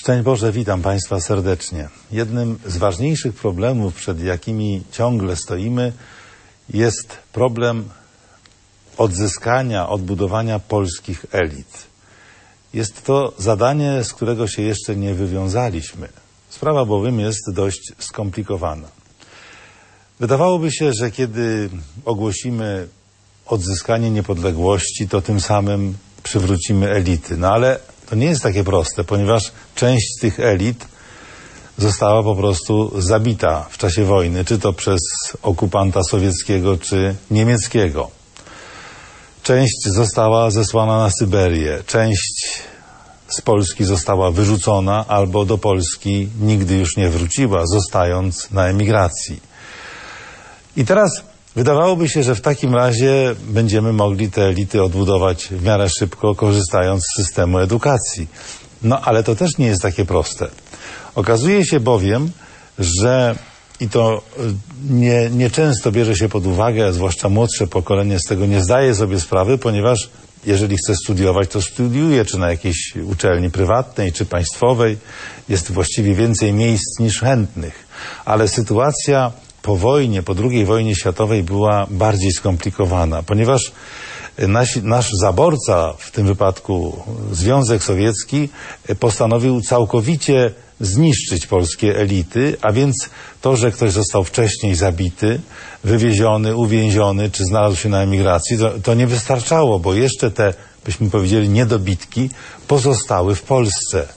Szczęść Boże, witam Państwa serdecznie. Jednym z ważniejszych problemów, przed jakimi ciągle stoimy, jest problem odzyskania, odbudowania polskich elit. Jest to zadanie, z którego się jeszcze nie wywiązaliśmy. Sprawa bowiem jest dość skomplikowana. Wydawałoby się, że kiedy ogłosimy odzyskanie niepodległości, to tym samym przywrócimy elity. No ale to nie jest takie proste, ponieważ część z tych elit została po prostu zabita w czasie wojny, czy to przez okupanta sowieckiego, czy niemieckiego. Część została zesłana na Syberię, część z Polski została wyrzucona albo do Polski nigdy już nie wróciła, zostając na emigracji. I teraz wydawałoby się, że w takim razie będziemy mogli te elity odbudować w miarę szybko, korzystając z systemu edukacji. No ale to też nie jest takie proste. Okazuje się bowiem, że i to nieczęsto bierze się pod uwagę, zwłaszcza młodsze pokolenie z tego nie zdaje sobie sprawy, ponieważ jeżeli chce studiować, to studiuje, czy na jakiejś uczelni prywatnej, czy państwowej. Jest właściwie więcej miejsc niż chętnych. Ale sytuacja po wojnie, po II wojnie światowej była bardziej skomplikowana, ponieważ nasz zaborca, w tym wypadku Związek Sowiecki, postanowił całkowicie zniszczyć polskie elity, a więc to, że ktoś został wcześniej zabity, wywieziony, uwięziony, czy znalazł się na emigracji, to nie wystarczało, bo jeszcze te, byśmy powiedzieli, niedobitki pozostały w Polsce.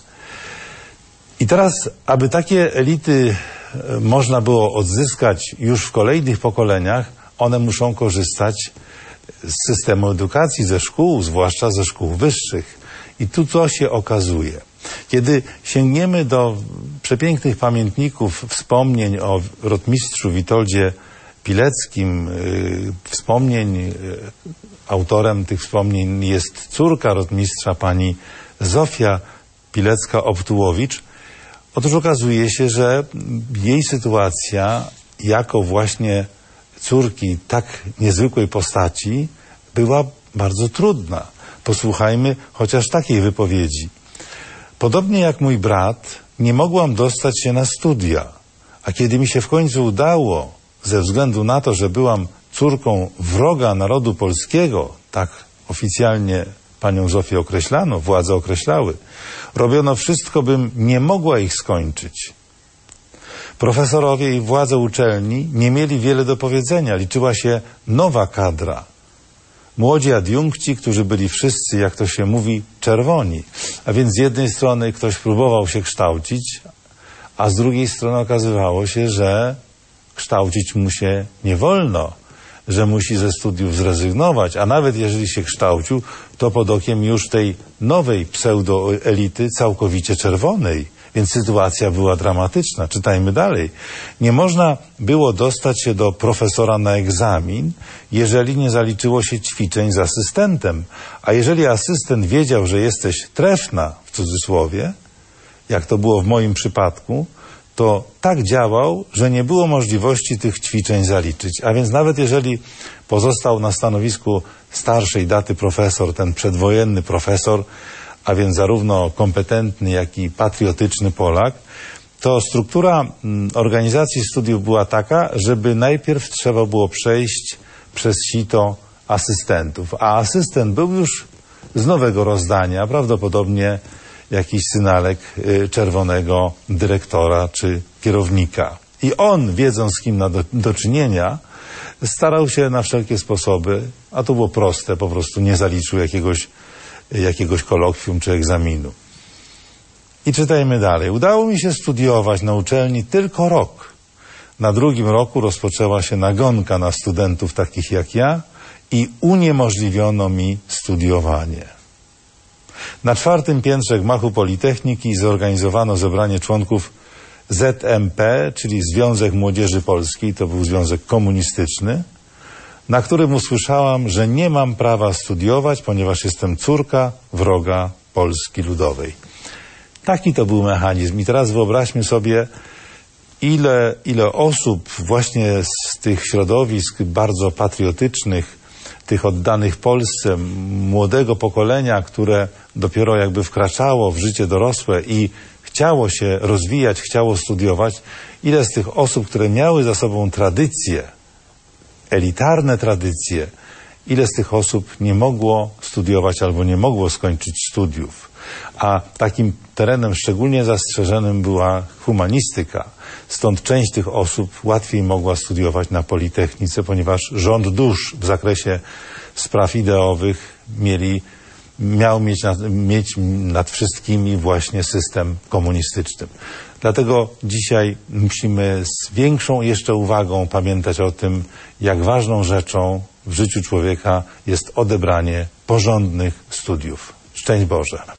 I teraz, aby takie elity można było odzyskać już w kolejnych pokoleniach, one muszą korzystać z systemu edukacji, ze szkół, zwłaszcza ze szkół wyższych. I tu to się okazuje. Kiedy sięgniemy do przepięknych pamiętników, wspomnień o rotmistrzu Witoldzie Pileckim, wspomnień, autorem tych wspomnień jest córka rotmistrza, pani Zofia Pilecka-Obtułowicz. Otóż okazuje się, że jej sytuacja jako właśnie córki tak niezwykłej postaci była bardzo trudna. Posłuchajmy chociaż takiej wypowiedzi. Podobnie jak mój brat, nie mogłam dostać się na studia, a kiedy mi się w końcu udało, ze względu na to, że byłam córką wroga narodu polskiego, tak oficjalnie panią Zofię określano, władze określały, robiono wszystko, bym nie mogła ich skończyć. Profesorowie i władze uczelni nie mieli wiele do powiedzenia. Liczyła się nowa kadra. Młodzi adiunkci, którzy byli wszyscy, jak to się mówi, czerwoni. A więc z jednej strony ktoś próbował się kształcić, a z drugiej strony okazywało się, że kształcić mu się nie wolno, że musi ze studiów zrezygnować, a nawet jeżeli się kształcił, to pod okiem już tej nowej pseudoelity całkowicie czerwonej. Więc sytuacja była dramatyczna. Czytajmy dalej. Nie można było dostać się do profesora na egzamin, jeżeli nie zaliczyło się ćwiczeń z asystentem. A jeżeli asystent wiedział, że jesteś trefna, w cudzysłowie, jak to było w moim przypadku, to tak działał, że nie było możliwości tych ćwiczeń zaliczyć. A więc nawet jeżeli pozostał na stanowisku starszej daty profesor, ten przedwojenny profesor, a więc zarówno kompetentny, jak i patriotyczny Polak, to struktura organizacji studiów była taka, żeby najpierw trzeba było przejść przez sito asystentów. A asystent był już z nowego rozdania, prawdopodobnie jakiś synalek czerwonego dyrektora czy kierownika. I on, wiedząc z kim ma do czynienia, starał się na wszelkie sposoby, a to było proste, po prostu nie zaliczył jakiegoś kolokwium czy egzaminu. I czytajmy dalej. Udało mi się studiować na uczelni tylko rok. Na drugim roku rozpoczęła się nagonka na studentów takich jak ja i uniemożliwiono mi studiowanie. Na 4. piętrze gmachu Politechniki zorganizowano zebranie członków ZMP, czyli Związek Młodzieży Polskiej, to był związek komunistyczny, na którym usłyszałam, że nie mam prawa studiować, ponieważ jestem córka wroga Polski Ludowej. Taki to był mechanizm. I teraz wyobraźmy sobie, ile osób właśnie z tych środowisk bardzo patriotycznych, tych oddanych Polsce, młodego pokolenia, które dopiero jakby wkraczało w życie dorosłe i chciało się rozwijać, chciało studiować, ile z tych osób, które miały za sobą tradycje, elitarne tradycje, ile z tych osób nie mogło studiować albo nie mogło skończyć studiów. A takim terenem szczególnie zastrzeżonym była humanistyka. Stąd część tych osób łatwiej mogła studiować na Politechnice, ponieważ rząd dusz w zakresie spraw ideowych miał mieć nad wszystkimi właśnie system komunistyczny. Dlatego dzisiaj musimy z większą jeszcze uwagą pamiętać o tym, jak ważną rzeczą w życiu człowieka jest odebranie porządnych studiów. Szczęść Boże.